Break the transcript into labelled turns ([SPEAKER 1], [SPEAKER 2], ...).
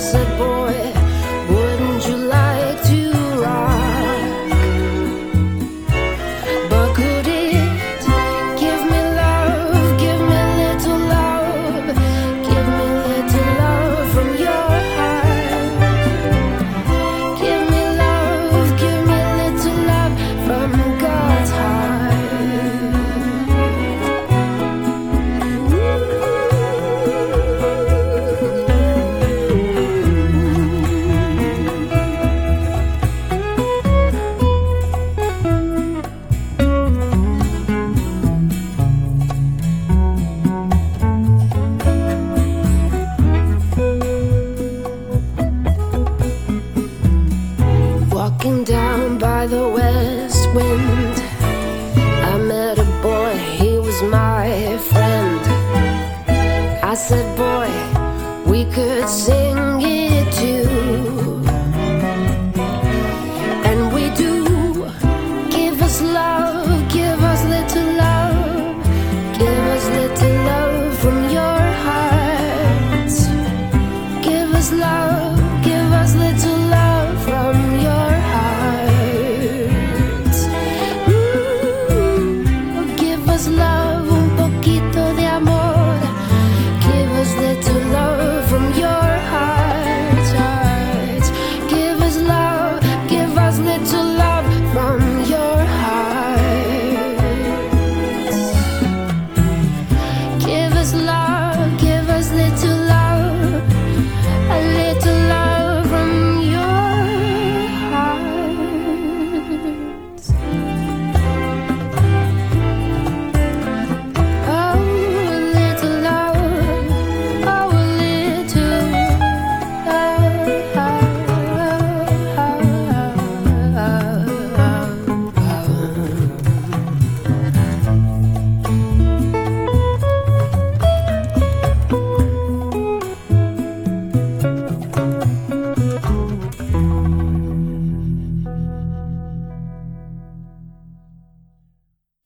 [SPEAKER 1] said, boy, wouldn't you like to rock? But could it give me love, give me little love, give me little love from your heart? Give me little love from God's heart. Walking down by the west wind, I met a boy, he was my friend. I said, boy, we could sing it